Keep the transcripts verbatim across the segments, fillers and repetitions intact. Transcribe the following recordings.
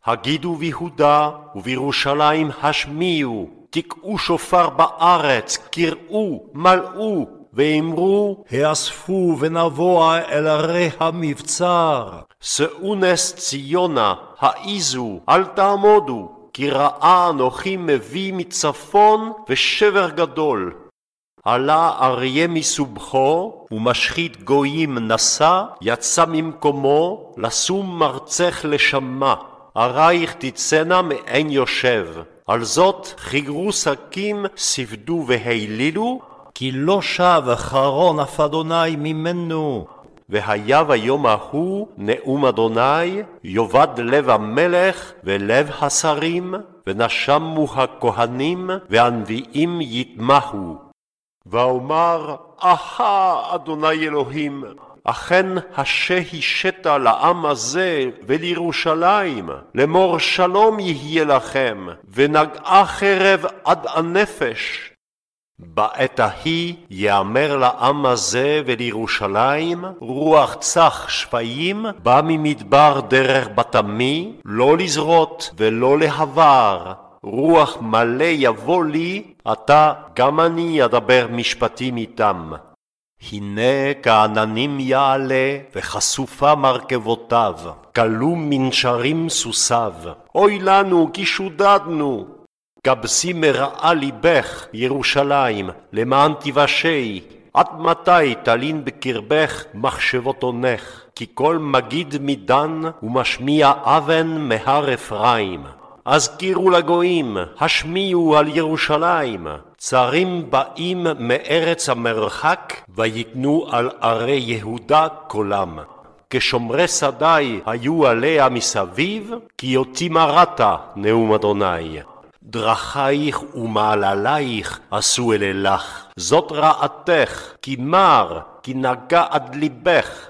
הגידו ביהודה ובירושלים השמיעו, תקעו שופר בארץ, קראו, מלאו, ואמרו, האספו ונבוא אל ערי המבצר. שאו נס ציונה, העיזו, אל תעמודו, כי רעה אנוכי מביא מצפון ושבר גדול. עלה אריה מסובכו, ומשחית גויים נסע, יצא ממקומו, לשום מרצך לשמה. ערייך תצאנה מעין יושב. על זאת חיגרו שקים, ספדו והילילו, כי לא שב חרון אף אדוני ממנו. והיה ביום ההוא נאום אדוני, יאבד לב המלך ולב השרים, ונשמו הכהנים והנביאים יתמהו. ואומר, אהה אדוני אלוהים, אכן השהישת לעם הזה ולירושלים, לאמור שלום יהיה לכם, ונגעה חרב עד הנפש. בעת ההיא יאמר לעם הזה ולירושלים, רוח צח שפיים בא ממדבר דרך בתמי, לא לזרות ולא להבר. רוח מלא יבוא לי, עתה גם אני אדבר משפטים איתם. הנה כעננים יעלה וחשופה מרכבותיו, כלו מנשרים סוסיו. אוי לנו כי שודדנו. גבסי מרעה ליבך ירושלים, למען תיוושעי. עד מתי תלין בקרבך מחשבות אונך? כי כל מגיד מדן ומשמיע אבן מהר אפרים. הזכירו לגויים, השמיעו על ירושלים. צרים באים מארץ המרחק, ויתנו על ערי יהודה קולם. כשומרי שדי היו עליה מסביב, כי יוציא מרתה נאום אדוני. דרכייך ומעללייך עשו אלילך, זאת רעתך, כי מר, כי נגע עד ליבך.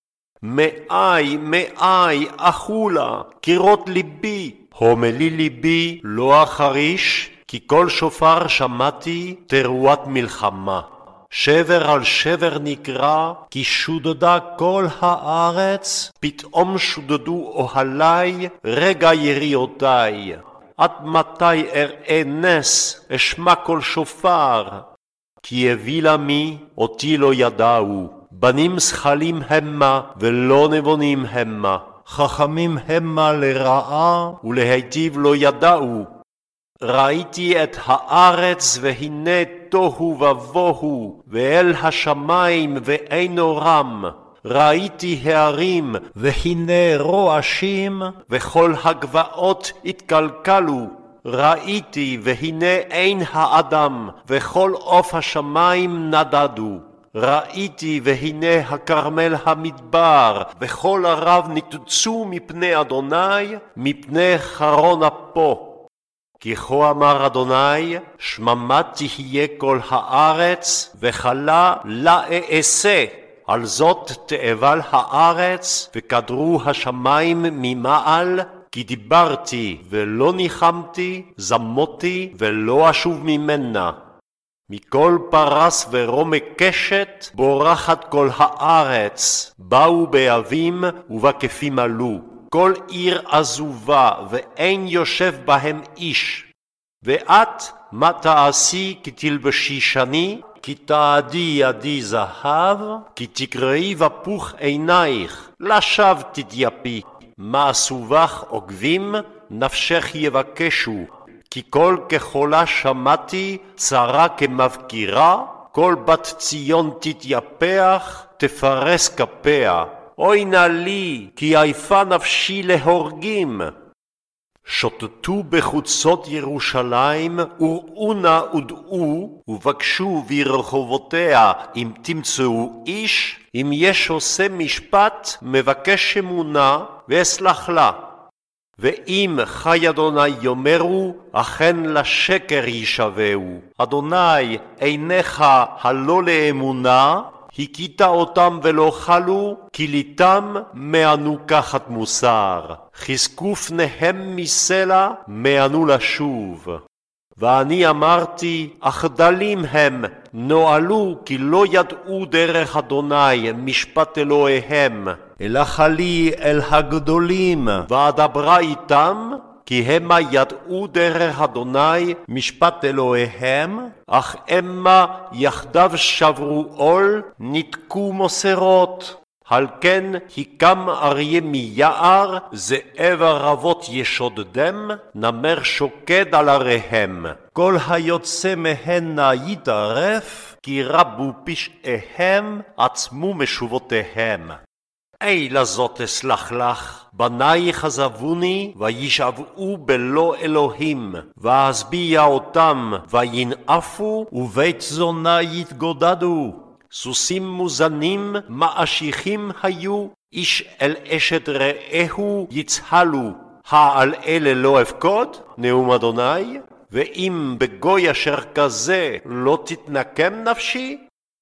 מאי, מאי, אחולה, קירות ליבי, הומלי ליבי לא אחריש, כי כל שופר שמעתי תרועת מלחמה. שבר על שבר נקרא, כי שודדה כל הארץ, פתאום שודדו אוהלי רגע יריעותיי. עד מתי אראה נס, אשמע כל שופר? כי הבילה מי, אותי לא ידעו. בנים שכלים המה ולא נבונים המה. חכמים המה לרעה ולהיטיב לא ידעו. ראיתי את הארץ והנה תוהו ובוהו, ואל השמיים ואין אורם. ראיתי הערים והנה רועשים, וכל הגבעות התקלקלו. ראיתי והנה אין האדם, וכל עוף השמיים נדדו. ראיתי והנה הכרמל המדבר, וכל ערב ניתצו מפני אדוני, מפני חרון אפו. כי כה אמר אדוני, שממה תהיה כל הארץ, וחלה לה אעשה. על זאת תאבל הארץ, וכדרו השמיים ממעל, כי דיברתי ולא ניחמתי, זמותי ולא אשוב ממנה. מכל פרס ורומי קשת בורחת כל הארץ, באו באבים ובקפים עלו. כל עיר עזובה ואין יושב בהם איש. ואת מה תעשי כי תלבשי שני? כי תעדי ידי זהב, כי תקראי ופוך עינייך, לשווא תתייפי. מה עשובך עוקבים, נפשך יבקשו. כי כל כחולה שמעתי, צרה כמבקירה, כל בת ציון תתייפח, תפרס כפיה. אוי נא לי, כי עייפה נפשי להורגים. שוטטו בחוצות ירושלים, וראו נא ודעו, ובקשו ברחובותיה, אם תמצאו איש, אם יש עושה משפט, מבקש אמונה, ואסלח לה. ואם חי אדוני יאמרו, אכן לשקר ישבעו. אדוני, עיניך הלא לאמונה, הכית אותם ולא חלו, כי ליתם מענו קחת מוסר. חזקו פניהם מסלע, מענו לשוב. ואני אמרתי, אך דלים הם, נועלו כי לא ידעו דרך אדוני משפט אלוהיהם. אלך לי אל הגדולים, ואדברה איתם, כי המה ידעו דרך אדוני משפט אלוהיהם, אך המה יחדיו שברו עול, ניתקו מוסרות. על כן הקם אריה מיער, זאב ערבות ישודדם, נמר שוקד על עריהם. כל היוצא מהנה יטרף, כי רבו פשעיהם, עצמו משובותיהם. אי לזאת אסלח לך, בנייך עזבוני, וישבעו בלא אלוהים, ואשביע אותם, וינאפו, ובית זונה יתגודדו. סוסים מוזנים, מאשיכים היו, איש אל אשת רעהו יצהלו. העל אלה לא אפקוד, נאום אדוני, ואם בגוי אשר כזה לא תתנקם נפשי,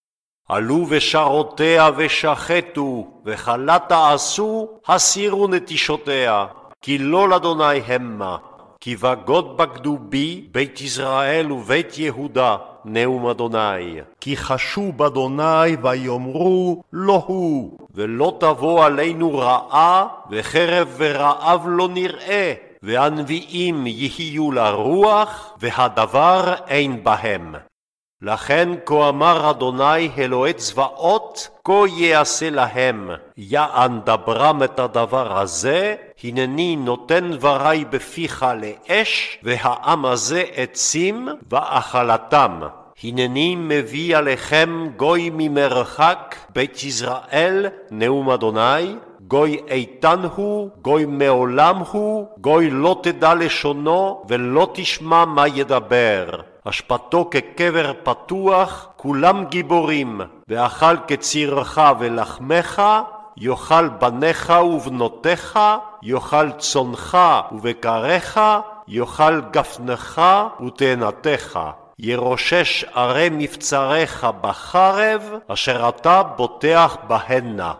עלו בשרותיה ושחטו, וחלה תעשו, הסירו נטישותיה, כי לא לאדוני המה. כי בגוד בגדו בי, בית ישראל ובית יהודה, נאום אדוני. כי חשו באדוני ויאמרו לא הוא. ולא תבוא עלינו רעה, וחרב ורעב לא נראה, והנביאים יהיו לרוח, והדבר אין בהם. לכן כה אמר אדוני אלוהי צבאות, כה יעשה להם. יען דברם את הדבר הזה, הנני נותן דברי בפיך לאש, והעם הזה עצים ואכלתם. הנני מביא עליכם גוי ממרחק, בית ישראל, נאום אדוני, גוי איתן הוא, גוי מעולם הוא, גוי לא תדע לשונו ולא תשמע מה ידבר. השפטו כקבר פתוח, כולם גיבורים, ואכל כצירך ולחמך, יאכל בניך ובנותיך, יאכל צונך ובקריך, יאכל גפנך ותאנתך. ירושש ערי מבצריך בחרב, אשר אתה בוטח בהנה.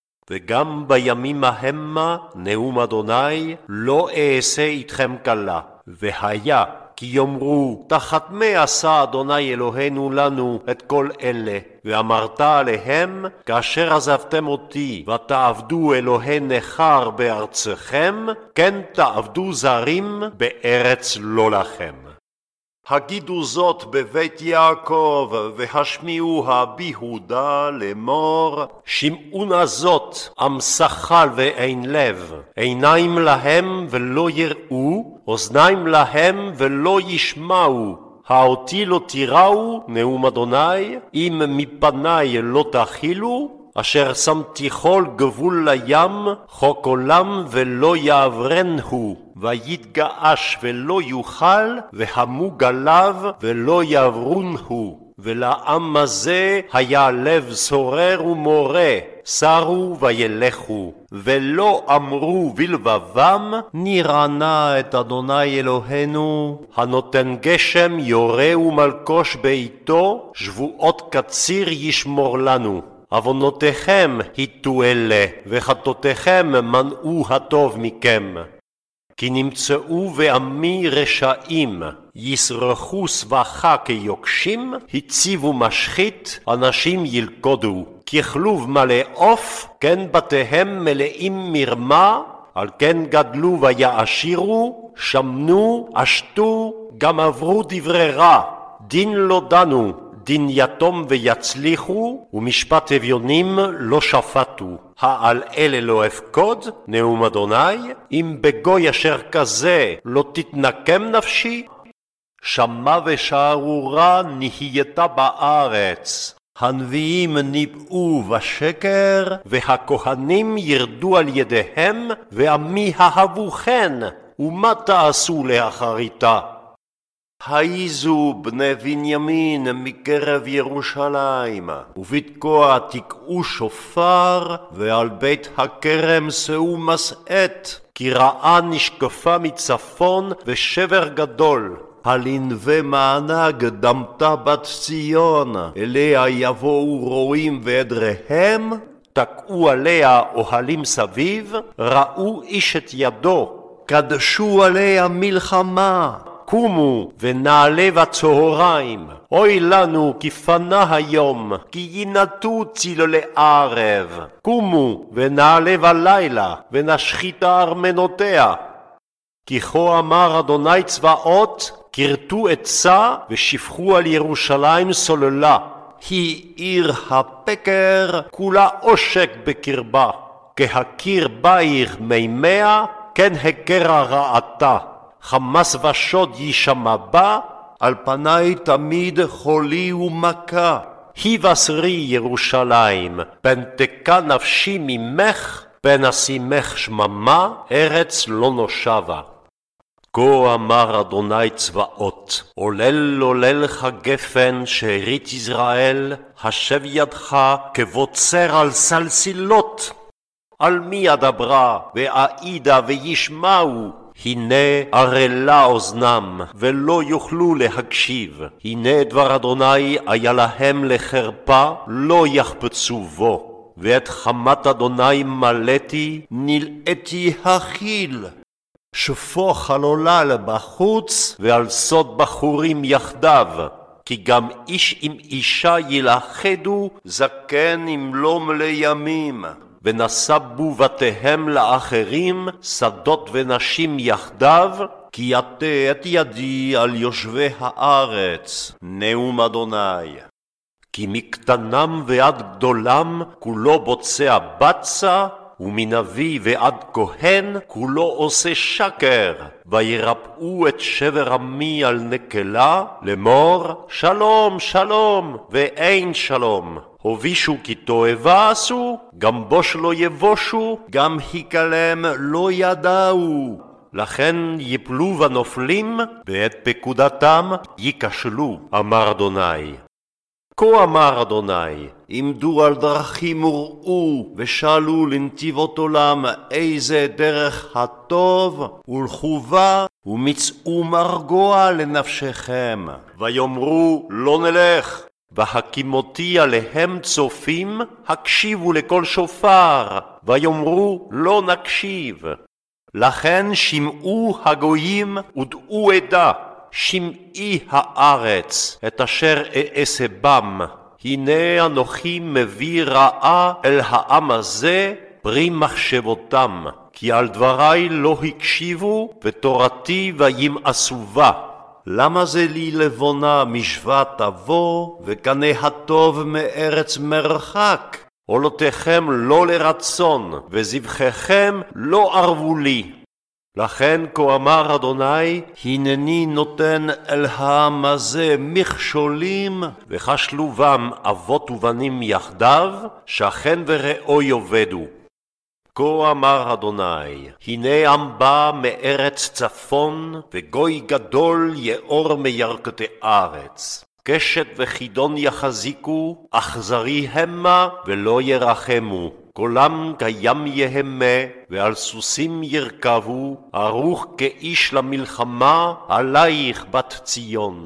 וגם בימים ההמה, נאום אדוני, לא אעשה איתכם קלה. והיה, כי יאמרו, תחת מה עשה אדוני אלוהינו לנו את כל אלה, ואמרת עליהם, כאשר עזבתם אותי, ותעבדו אלוהי נכר בארצכם, כן תעבדו זרים בארץ לא לכם. הגידו זאת בבית יעקב, והשמיעוה ביהודה לאמור, שמעו נא זאת, עם שכל ואין לב, עיניים להם ולא יראו, אוזניים להם ולא ישמעו. האותי לא תיראו, נאום אדוני, אם מפני לא תחילו, אשר שמתי כל גבול לים, חוק עולם ולא יעברן הוא, ויתגעש ולא יוכל, והמוג עליו ולא יעברון הוא. ולעם הזה היה לב סורר ומורה, סרו וילכו, ולא אמרו בלבבם, נרענה את אדוני אלוהינו, הנותן גשם יורה ומלקוש בעיתו, שבועות קציר ישמור לנו. עוונותיכם היטו אלה, וחטאותיכם מנעו הטוב מכם. כי נמצאו בעמי רשעים, יסרחו סבכה כיוקשים, הציבו משחית, אנשים ילכודו. ככלוב מלא עוף, כן בתיהם מלאים מרמה, על כן גדלו ויעשירו, שמנו, עשתו, גם עברו דברי רע. דין לא דנו, דין יתום ויצליחו, ומשפט אביונים לא שפטו. העל אלה לא אפקוד, נאום אדוני, אם בגוי אשר כזה לא תתנקם נפשי. שמע ושערורה נהייתה בארץ, הנביאים ניבאו בשקר, והכהנים ירדו על ידיהם, ועמי אהבו כן, ומה תעשו לאחריתה? העיזו בני בנימין מקרב ירושלים, ובתקוע תקעו שופר, ועל בית הכרם שאו מסעת, כי רעה נשקפה מצפון ושבר גדול. הלנווה מענג דמתה בת ציון, אליה יבואו רועים ועדריהם, תקעו עליה אוהלים סביב, ראו איש את ידו, קדשו עליה מלחמה. קומו ונעלה בצהריים, אוי לנו כי פנה היום, כי ינתו צללי ערב. קומו ונעלה בלילה, ונשחית ארמנותיה. כי כה אמר אדוני צבאות, כרתו עצה ושפכו על ירושלים סוללה. היא עיר הפקר, כולה עושק בקרבה. כהכיר בייך מימיה, כן הכרה רעתה. חמס ושוד יישמע בה, על פניי תמיד חולי ומכה. היא בשרי ירושלים, פן תקע נפשי ממך, פן אשימך שממה, ארץ לא נושבה. כה אמר אדוני צבאות, עולל עוללך גפן שארית יזרעאל, השב ידך כבוצר על סלסילות. על מי אדברה ואעידה וישמעו? הנה ערלה אוזנם ולא יוכלו להקשיב. הנה דבר אדוני היה להם לחרפה, לא יחפצו בו. ואת חמת אדוני מלאתי, נלאתי החיל. שפוך על עולל בחוץ ועל סוד בחורים יחדיו. כי גם איש עם אישה ילכדו, זקן ימלום לימים. ונשבו בתיהם לאחרים, שדות ונשים יחדיו, כי יטה את ידי על יושבי הארץ, נאום אדוני. כי מקטנם ועד גדולם, כולו בוצע בצע, ומנביא ועד כהן, כולו עושה שקר. וירפאו את שבר עמי על נקלה, לאמור שלום שלום, ואין שלום. הובישו כי תועבה עשו, גם בוש לא יבושו, גם היכלם לא ידעו. לכן יפלו ונופלים, ואת פקודתם ייכשלו, אמר אדוני. כה אמר אדוני, עמדו על דרכים וראו, ושאלו לנתיבות עולם איזה דרך הטוב, ולכו בה, ומצאו מרגוע לנפשכם. ויאמרו לא נלך. והקימותי עליהם צופים, הקשיבו לכל שופר, ויאמרו לא נקשיב. לכן שמעו הגויים ודעו עדה, שמעי הארץ, את אשר אעשה בם. הנה אנוכי מביא רעה אל העם הזה, פרי מחשבותם, כי על דברי לא הקשיבו, ותורתי וימאסו בה. למה זה לי לבונה משווה תבוא, וקנה הטוב מארץ מרחק? עולותיכם לא לרצון, וזבחיכם לא ערבו לי. לכן כה אמר אדוני, הנני נותן אל העם הזה מכשולים, וכשלובם אבות ובנים יחדיו, שכן ורעו יאבדו. כה אמר אדוני, הנה עם בא מארץ צפון, וגוי גדול יאור מירכתי ארץ. קשת וחידון יחזיקו, אכזרי המה ולא ירחמו. קולם קים יהמה, ועל סוסים ירכבו, ערוך כאיש למלחמה, עלייך בת ציון.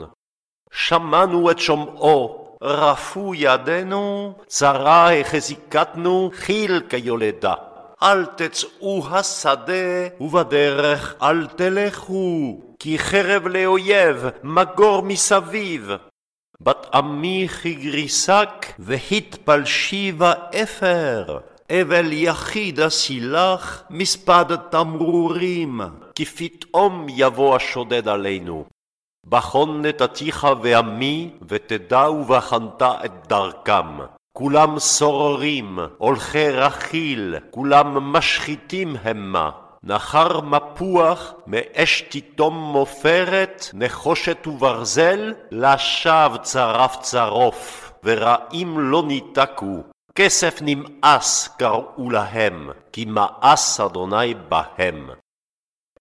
שמענו את שומעו, רפו ידינו, צרה החזיקתנו, חיל כיולדה. אל תצאו השדה, ובדרך אל תלכו, כי חרב לאויב מגור מסביב. בת עמי כגריסק, והתפלשי באפר. אבל יחיד הסילח, מספד תמרורים, כי פתאום יבוא השודד עלינו. בחון נתתיך ועמי, ותדע ובחנת את דרכם. כולם סוררים, הולכי רכיל, כולם משחיתים המה. נחר מפוח, מאש תיתום מופרת, נחושת וברזל, לשווא צרף צרוף, ורעים לא ניתקו. כסף נמאס קראו להם, כי מאס אדוני בהם.